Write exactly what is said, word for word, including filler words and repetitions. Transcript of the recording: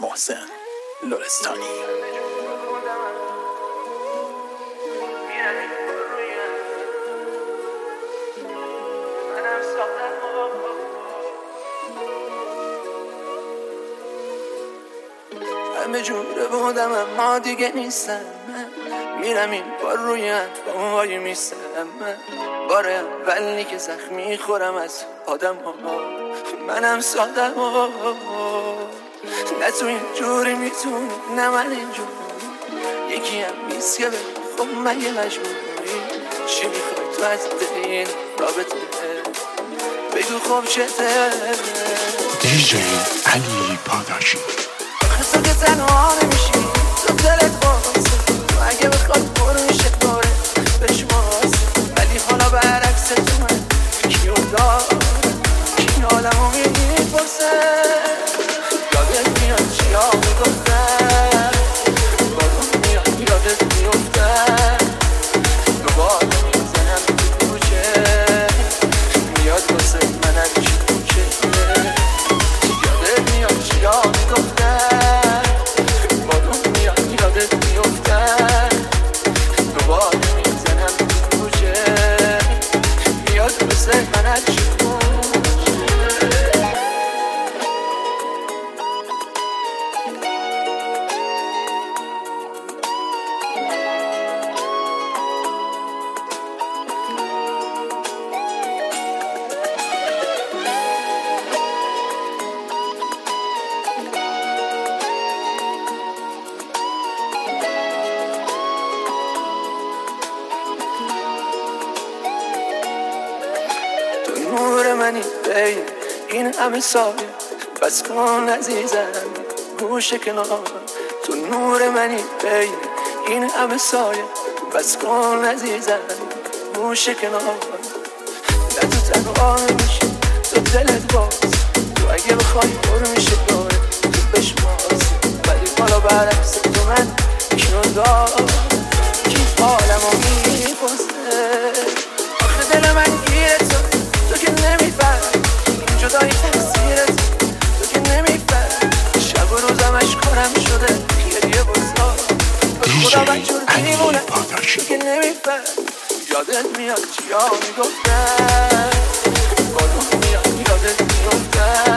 محسن لرستانی. همه جوره بودم اما دیگه نیستم من، میرم این بار روی با وای میستم من، بار اولی که زخمی خورم از آدم ها، منم سادم ها، نه تو این جوری میتونی نه من اینجوری، یکی هم نیست که خب من یه مجبوری، چی میخوای تو از این رابطه بگو خب چته. دیجی علی پاداشی. تو که تنها نمیشی تو دلت بازه، تو اگه بخواد برو میشه داره بشماسه، ولی حالا برعکس تو من کیو دار کی حالمو میپرسه، یادت میاد چیا میگفتن بارون میاد یادت میفتن، دوباره میزنم تو کوچه میاد واسه من هرچی کوچه، یادت میاد چیا میگفتن بارون میاد یادت میفتن، دوباره میزنم تو کوچه میاد واسه من هرچی کوچه. نور منی بی این همه سایه، بس کن عزیزم گوش کنار، تو نور منی بی این همه سایه، بس کن عزیزم گوش کنار، نه تو تنها نمیشی تو دلت باز، تو اگه بخوای برو میشه داره بشماسی، ولی حالا برعکس تو من کیو دار کی حالمو میپرسه، آخه دل من گیره تو تو که نمیفهم این جدایی تقصیرت، تو که نمیفهم شب و روزم اشکارم شده گریه بزار، خدا بچور دیمونه تو که نمیفهم، یادت میاد چیا میگفتن بارون میاد یادت میفتن،